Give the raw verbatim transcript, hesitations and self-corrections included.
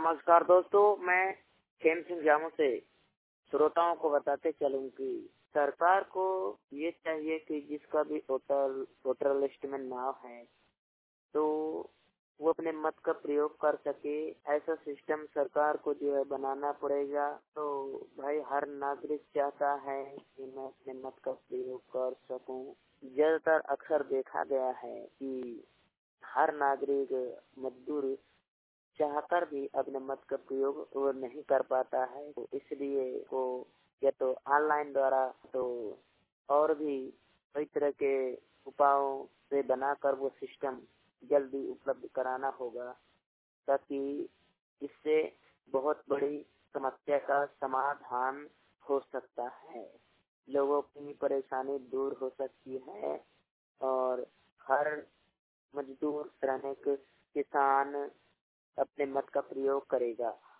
नमस्कार दोस्तों, मैं खेम सिंह जामू से श्रोताओं को बताते चलूं कि सरकार को ये चाहिए कि जिसका भी वोटर वोटर लिस्ट में नाम है तो वो अपने मत का प्रयोग कर सके। ऐसा सिस्टम सरकार को जो है बनाना पड़ेगा। तो भाई हर नागरिक चाहता है कि मैं अपने मत का प्रयोग कर सकूं। ज्यादातर अक्सर देखा गया है कि हर नागरिक मजदूर चाहकर भी अपने मत का प्रयोग वो नहीं कर पाता है, तो इसलिए वो या तो ऑनलाइन द्वारा तो और भी कई तरह के उपायों से बनाकर वो सिस्टम जल्दी उपलब्ध कराना होगा, ताकि इससे बहुत बड़ी समस्या का समाधान हो सकता है। लोगों की परेशानी दूर हो सकती है और हर मजदूर, श्रमिक, किसान अपने मत का प्रयोग करेगा।